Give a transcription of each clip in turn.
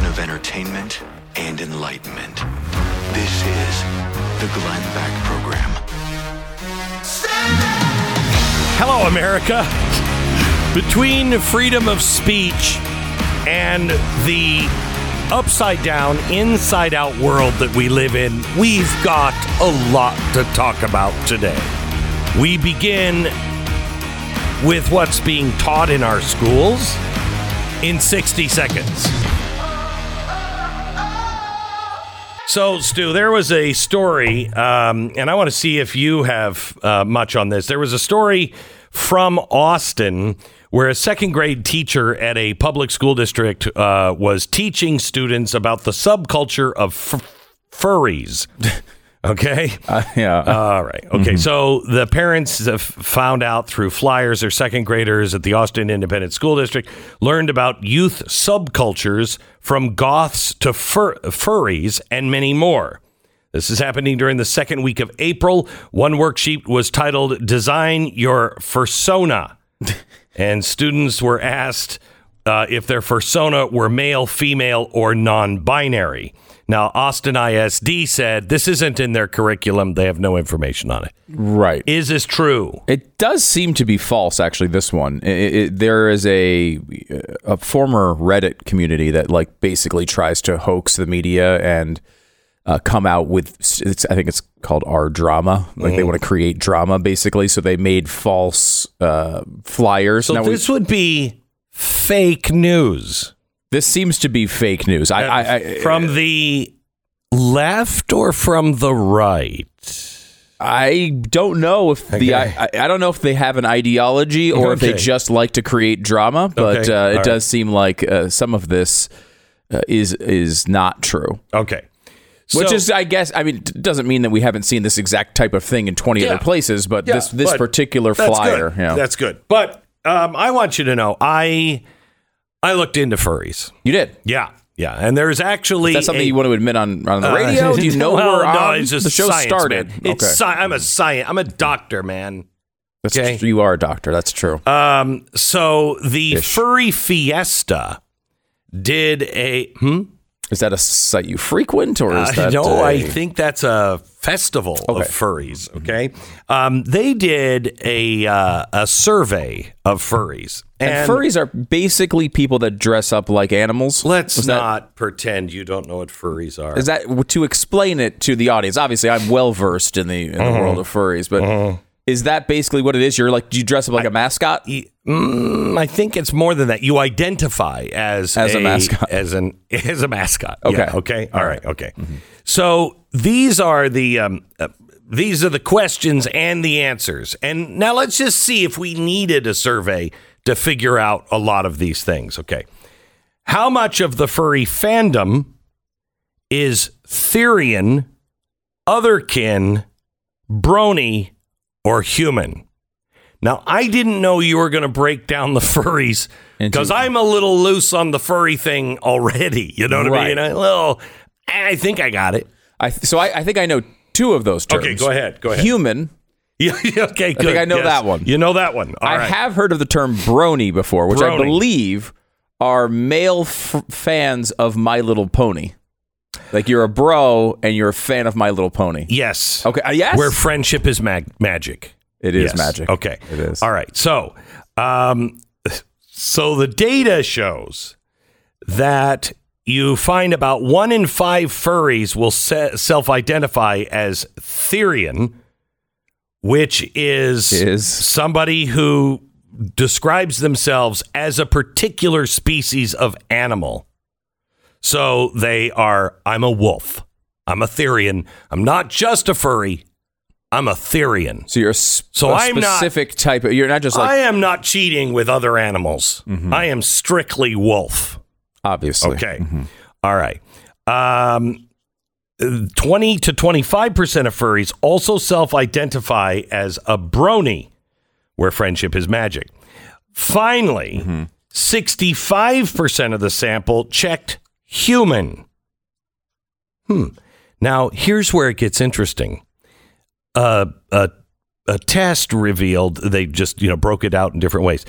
combination of entertainment and enlightenment. This is the Glenn Beck Program. Hello, America. Between freedom of speech and the upside-down, inside-out world that we live in, we've got a lot to talk about today. We begin with what's being taught in our schools in 60 seconds. So, Stu, there was a story, and I want to see if you have much on this. There was a story from Austin where a second grade teacher at a public school district was teaching students about the subculture of furries. Okay? Yeah. All right. Okay. Mm-hmm. So the parents have found out through flyers, their second graders at the Austin Independent School District learned about youth subcultures from goths to furries and many more. This is happening during the second week of April. One worksheet was titled Design Your Fursona. And students were asked if their fursona were male, female, or non-binary. Now, Austin ISD said this isn't in their curriculum. They have no information on it. Right. Is this true? It does seem to be false, actually, this one. There is a former Reddit community that basically tries to hoax the media and come out with, I think it's called R drama. They want to create drama, basically. So they made false flyers. So now this would be fake news. This seems to be fake news. From the left or from the right? I don't know if I don't know if they have an ideology or if they just like to create drama, but it does seem like some of this is not true. Okay. Which is, I guess, it doesn't mean that we haven't seen this exact type of thing in 20 other places, but this particular flyer. Good. Yeah. That's good. But I want you to know, I looked into furries. You did? Yeah. Yeah. And there's actually... Is that something you want to admit on the radio? Do you know it's just the show science, started? Man. I'm a doctor, man. You are a doctor. That's true. So the Furry Fiesta did a... Is that a site you frequent, or is that... No, I think that's a festival of furries, okay? They did a survey of furries. And furries are basically people that dress up like animals? Let's not pretend you don't know what furries are. Is that to explain it to the audience? Obviously, I'm well-versed in the world of furries, but... Is that basically what it is? Do you dress up like a mascot? I think it's more than that. You identify as a mascot. As a mascot. Okay. Yeah, okay. All right. Okay. Mm-hmm. So these are the questions and the answers. And now let's just see if we needed a survey to figure out a lot of these things. Okay. How much of the furry fandom is Therian, otherkin, brony, or human? Now, I didn't know you were going to break down the furries because I'm a little loose on the furry thing already. You know what I mean? I think I got it. I think I know two of those terms. Okay, go ahead. Human. Yeah, okay, good. I think I know that one. You know that one. I have heard of the term brony before, which I believe are male fans of My Little Pony. Like you're a bro and you're a fan of My Little Pony. Yes. Okay. Yes. Where friendship is magic. It is magic. Okay. It is. All right. So, so the data shows that you find about 1 in 5 furries will self-identify as Therian, which is somebody who describes themselves as a particular species of animal. So they are, I'm a wolf. I'm a Therian. I'm not just a furry. I'm a Therian. So you're a specific type of, you're not just like... I am not cheating with other animals. Mm-hmm. I am strictly wolf. Obviously. Okay. Mm-hmm. All right. 20 to 25% of furries also self-identify as a brony, where friendship is magic. Finally, 65% of the sample checked human. Now, here's where it gets interesting. A a test revealed, they just, broke it out in different ways.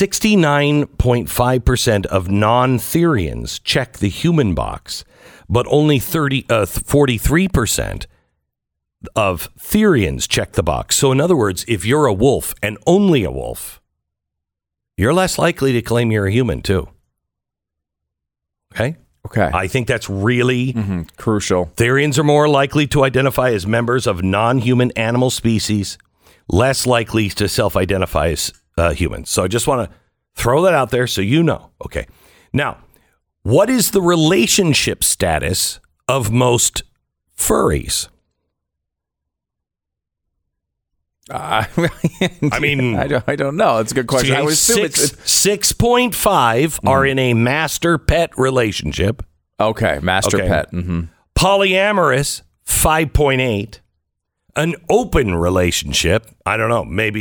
69.5% of non-Therians check the human box, but only 43% of Therians check the box. So in other words, if you're a wolf and only a wolf, you're less likely to claim you're a human too. Okay? Okay. I think that's really crucial. Therians are more likely to identify as members of non-human animal species, less likely to self-identify as humans. So I just want to throw that out there so you know. Okay. Now, what is the relationship status of most furries? I don't know. It's a good question. I would assume 6.5 are in a master-pet relationship. Okay, master-pet. Polyamorous, 5.8. An open relationship, I don't know. Maybe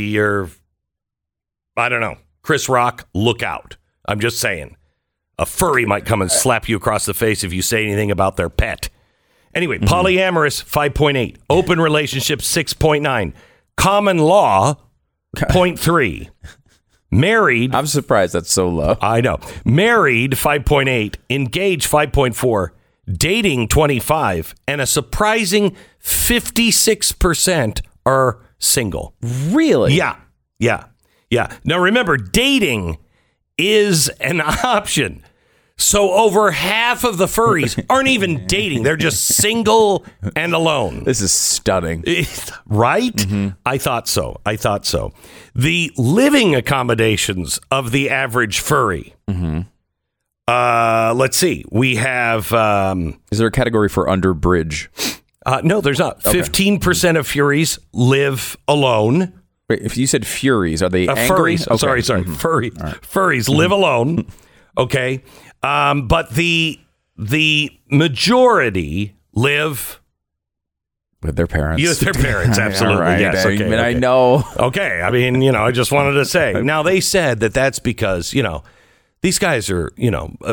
Chris Rock, look out. I'm just saying. A furry might come and slap you across the face if you say anything about their pet. Anyway, polyamorous, 5.8. Open relationship, 6.9. Common law, 0.3. Married. I'm surprised that's so low. I know. Married, 5.8. Engaged, 5.4. Dating, 25. And a surprising 56% are single. Really? Yeah. Now remember, dating is an option. So over half of the furries aren't even dating. They're just single and alone. This is stunning. Right? I thought so. The living accommodations of the average furry. Let's see. We have... is there a category for under bridge? No, there's not. Okay. 15% of furries live alone. Wait, if you said furies, are they angry? Furries. Okay. Sorry. Furries live alone. Okay. But the majority live with their parents. Yes, their parents, absolutely. Right. Yes. Okay, I know. Okay. I mean, I just wanted to say. Now they said that that's because these guys are these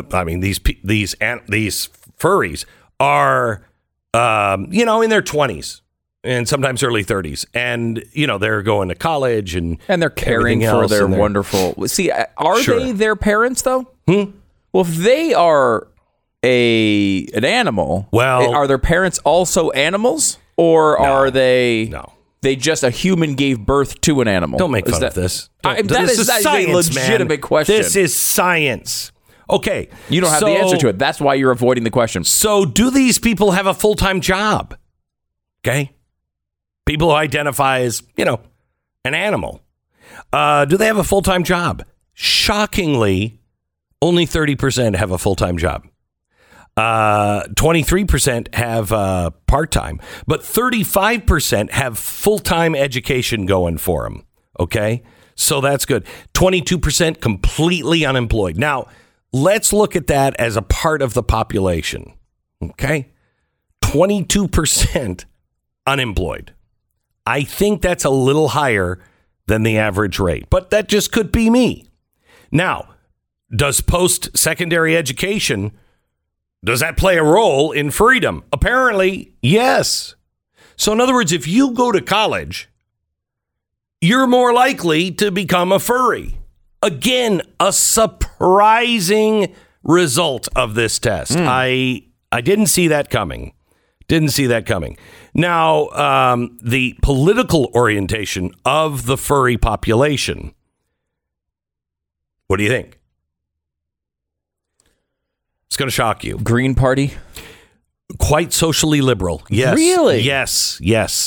furries are in their 20s. And sometimes early 30s. And, they're going to college and they're caring for their wonderful... See, are they their parents, though? Well, if they are an animal, are their parents also animals? Or are they... No. They just a human gave birth to an animal? Don't make fun of this. That is science, a legitimate question. This is science. Okay. You don't have the answer to it. That's why you're avoiding the question. So do these people have a full-time job? Okay. People who identify as, an animal. Do they have a full-time job? Shockingly, only 30% have a full-time job. 23% have part-time. But 35% have full-time education going for them. Okay? So that's good. 22% completely unemployed. Now, let's look at that as a part of the population. Okay? 22% unemployed. I think that's a little higher than the average rate, but that just could be me. Now, does post-secondary education, does that play a role in freedom? Apparently, yes. So in other words, if you go to college, you're more likely to become a furry. Again, a surprising result of this test. I didn't see that coming. Now, the political orientation of the furry population. What do you think? It's going to shock you. Green Party? Quite socially liberal. Yes. Really? Yes.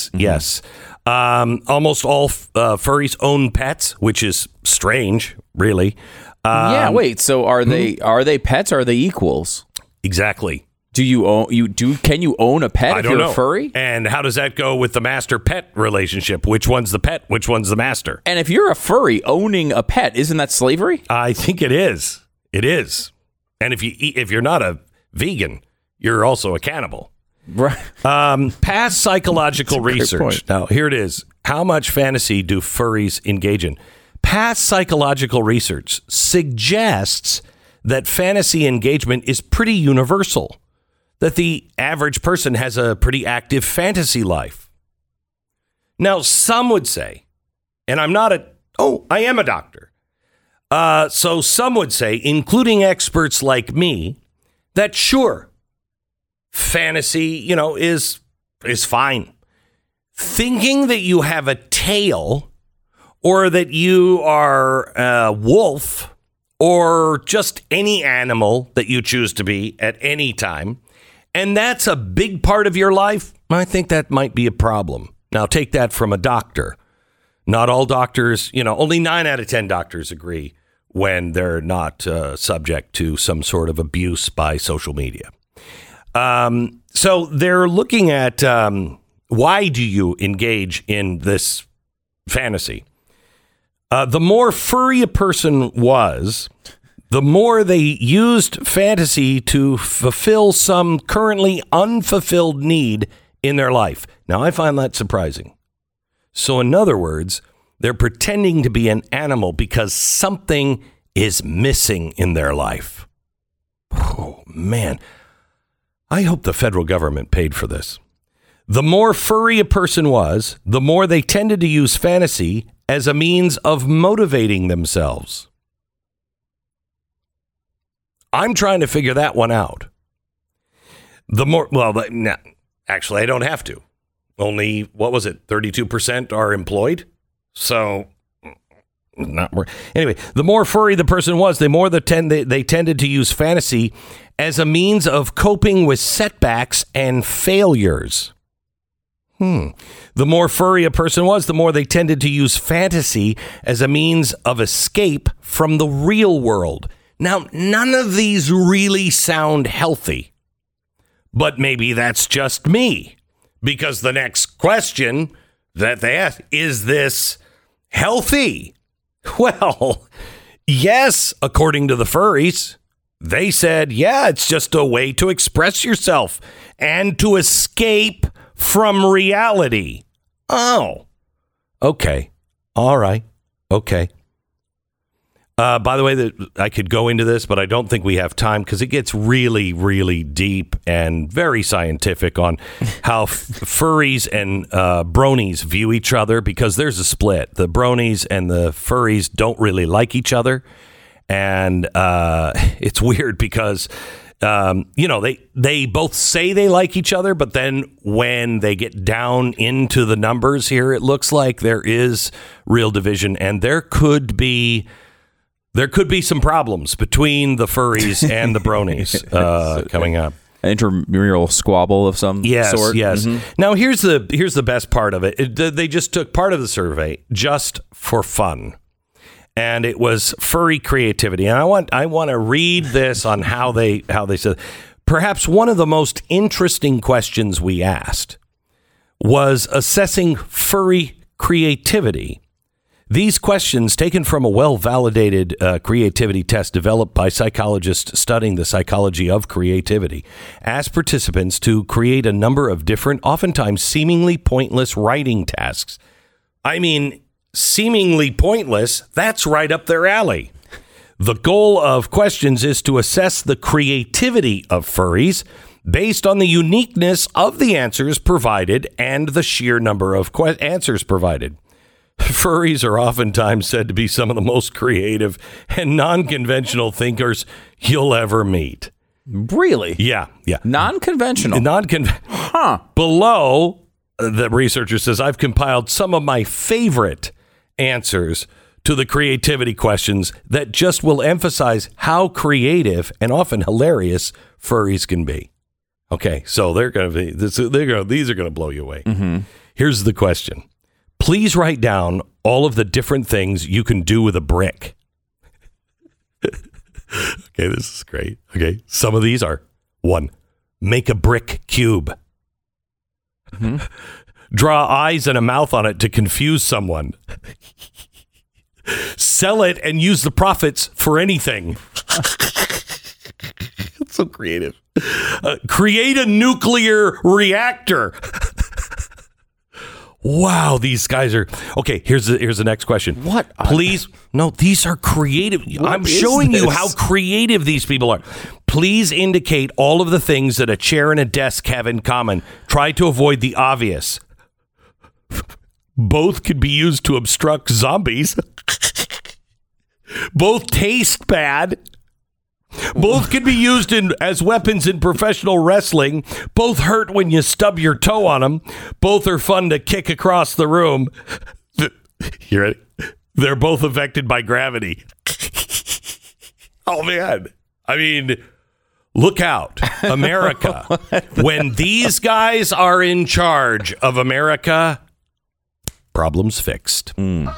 Almost all furries own pets, which is strange, really. Wait. So are they pets? Or are they equals? Exactly. Do you own can you own a pet if you're a furry? And how does that go with the master-pet relationship? Which one's the pet? Which one's the master? And if you're a furry owning a pet, isn't that slavery? I think it is. It is. And if you're not a vegan, you're also a cannibal. Right. Past psychological research. Now, here it is. How much fantasy do furries engage in? Past psychological research suggests that fantasy engagement is pretty universal, that the average person has a pretty active fantasy life. Now, some would say, and I am a doctor. So some would say, including experts like me, that sure, fantasy, is fine. Thinking that you have a tail or that you are a wolf or just any animal that you choose to be at any time, and that's a big part of your life, I think that might be a problem. Now, take that from a doctor. Not all doctors, only 9 out of 10 doctors agree when they're not subject to some sort of abuse by social media. So they're looking at why do you engage in this fantasy? The more furry a person was, the more they used fantasy to fulfill some currently unfulfilled need in their life. Now, I find that surprising. So in other words, they're pretending to be an animal because something is missing in their life. Oh, man. I hope the federal government paid for this. The more furry a person was, the more they tended to use fantasy as a means of motivating themselves. I'm trying to figure that one out. Actually, I don't have to. Only, 32% are employed? So, not more. Anyway, the more furry the person was, the more they tended to use fantasy as a means of coping with setbacks and failures. The more furry a person was, the more they tended to use fantasy as a means of escape from the real world. Now, none of these really sound healthy, but maybe that's just me, because the next question that they ask, is this healthy? Well, yes, according to the furries. They said, yeah, it's just a way to express yourself and to escape from reality. Oh, okay. All right. Okay. By the way, I could go into this, but I don't think we have time because it gets really, really deep and very scientific on how furries and bronies view each other, because there's a split. The bronies and the furries don't really like each other. And it's weird because, they both say they like each other, but then when they get down into the numbers here, it looks like there is real division, and there could be some problems between the furries and the bronies coming up. An intramural squabble of some sort. Yes. Mm-hmm. Now, here's the best part of it. They just took part of the survey just for fun. And it was furry creativity. And I want to read this on how they said. Perhaps one of the most interesting questions we asked was assessing furry creativity. These questions, taken from a well-validated creativity test developed by psychologists studying the psychology of creativity, asked participants to create a number of different, oftentimes seemingly pointless writing tasks. I mean, seemingly pointless, that's right up their alley. The goal of questions is to assess the creativity of furries based on the uniqueness of the answers provided and the sheer number of answers provided. Furries are oftentimes said to be some of the most creative and non-conventional thinkers you'll ever meet. Really? Yeah. Non-conventional? Below, the researcher says, I've compiled some of my favorite answers to the creativity questions that just will emphasize how creative and often hilarious furries can be. Okay, so these are going to blow you away. Mm-hmm. Here's the question. Please write down all of the different things you can do with a brick. Okay, this is great. Okay, some of these are: 1, make a brick cube. Mm-hmm. Draw eyes and a mouth on it to confuse someone. Sell it and use the profits for anything. It's so creative. Create a nuclear reactor. Wow, these guys are okay. Here's the next question. What? Please, no, these are creative. I'm showing you how creative these people are. Please indicate all of the things that a chair and a desk have in common. Try to avoid the obvious. Both could be used to obstruct zombies. Both taste bad. Both can be used as weapons in professional wrestling. Both hurt when you stub your toe on them. Both are fun to kick across the room. Hear it? They're both affected by gravity. Oh, man. I mean, look out. America. When these guys are in charge of America, problems fixed.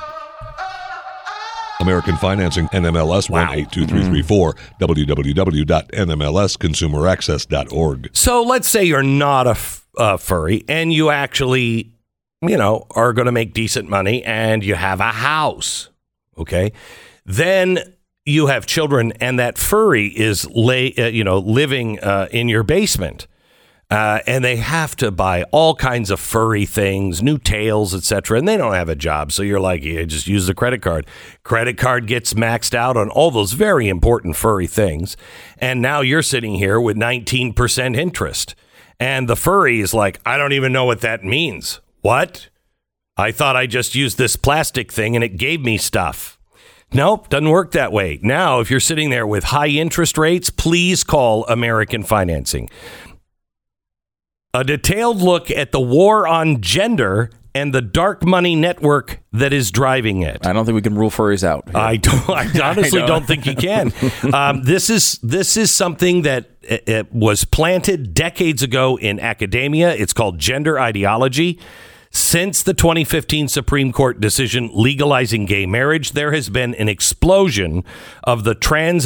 American Financing, NMLS 182334, www.nmlsconsumeraccess.org. So let's say you're not a furry and you actually, are going to make decent money and you have a house. Okay. Then you have children and that furry is living in your basement. And they have to buy all kinds of furry things, new tails, etc. And they don't have a job. So you're like, yeah, just use the credit card. Credit card gets maxed out on all those very important furry things. And now you're sitting here with 19% interest. And the furry is like, I don't even know what that means. What? I thought I just used this plastic thing and it gave me stuff. Nope, doesn't work that way. Now, if you're sitting there with high interest rates, please call American Financing. A detailed look at the war on gender and the dark money network that is driving it. I don't think we can rule furries out here. I honestly don't think you can. This is something that it was planted decades ago in academia. It's called gender ideology. Since the 2015 Supreme Court decision legalizing gay marriage, there has been an explosion of the trans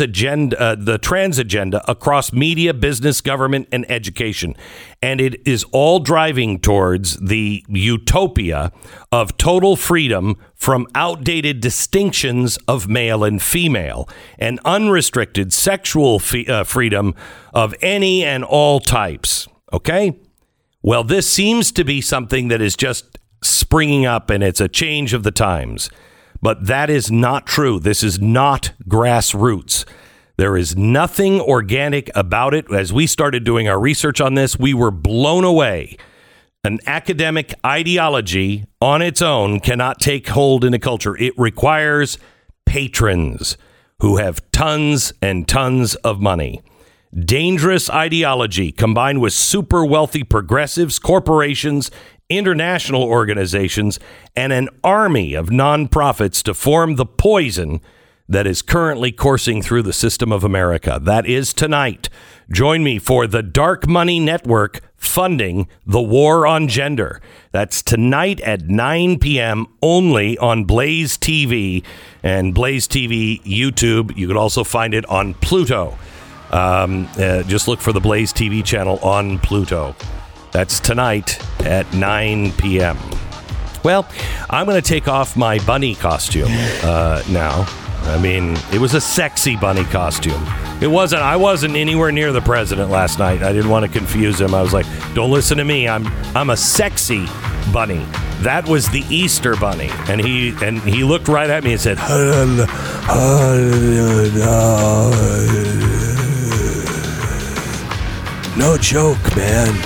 agenda across media, business, government, and education. And it is all driving towards the utopia of total freedom from outdated distinctions of male and female and unrestricted sexual freedom of any and all types. Okay? Well, this seems to be something that is just springing up and it's a change of the times. But that is not true. This is not grassroots. There is nothing organic about it. As we started doing our research on this, we were blown away. An academic ideology on its own cannot take hold in a culture. It requires patrons who have tons and tons of money. Dangerous ideology combined with super wealthy progressives, corporations, international organizations, and an army of nonprofits to form the poison that is currently coursing through the system of America. That is tonight. Join me for the Dark Money Network funding the war on gender. That's tonight at 9 p.m. only on Blaze TV and Blaze TV YouTube. You can also find it on Pluto. Just look for the Blaze TV channel on Pluto. That's tonight at 9 p.m. Well, I'm going to take off my bunny costume now. I mean, it was a sexy bunny costume. I wasn't anywhere near the president last night. I didn't want to confuse him. I was like, don't listen to me. I'm a sexy bunny. That was the Easter bunny. And he looked right at me and said, no joke, man.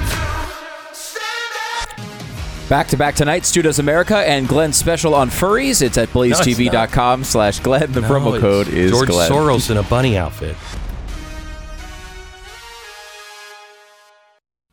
Back to back tonight, Stu Does America and Glenn's special on furries. It's at blazetv.com/Glenn. The promo code is George Glenn. Soros in a bunny outfit.